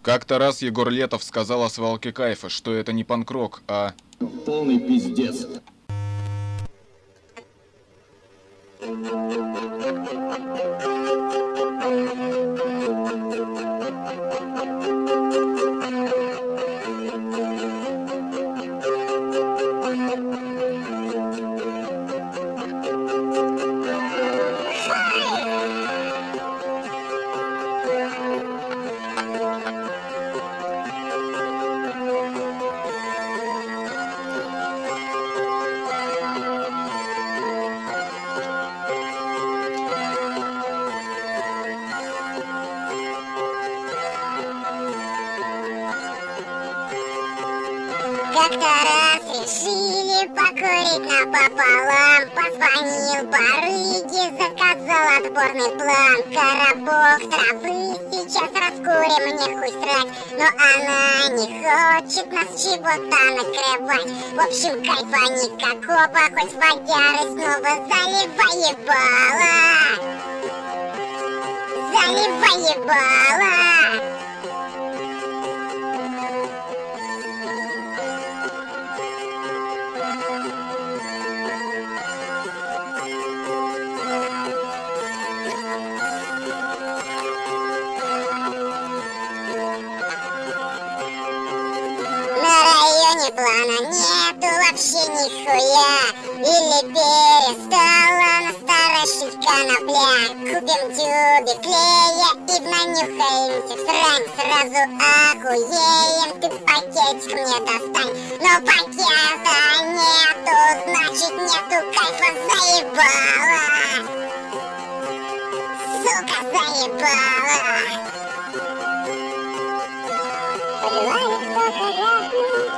Как-то раз Егор Летов сказал о свалке кайфа, что это не панк-рок, а... Полный пиздец. Как-то раз решили покурить напополам. Позвонил барыге, заказал отборный план. Коробок травы, сейчас раскурим, мне хуй срать. Но она не хочет нас чего-то накрывать. В общем, кайфа никакого, хоть водяры снова заливай ебало. Заливай ебало. Плана нету вообще нихуя. Или перестала насторошить конопля. Купим тюбик клея и нанюхаемся в срань. Сразу охуеем, ты пакетик мне достань. Но пакета нету, значит нету кайфа, заебала. Сука, заебала. Понимаешь, что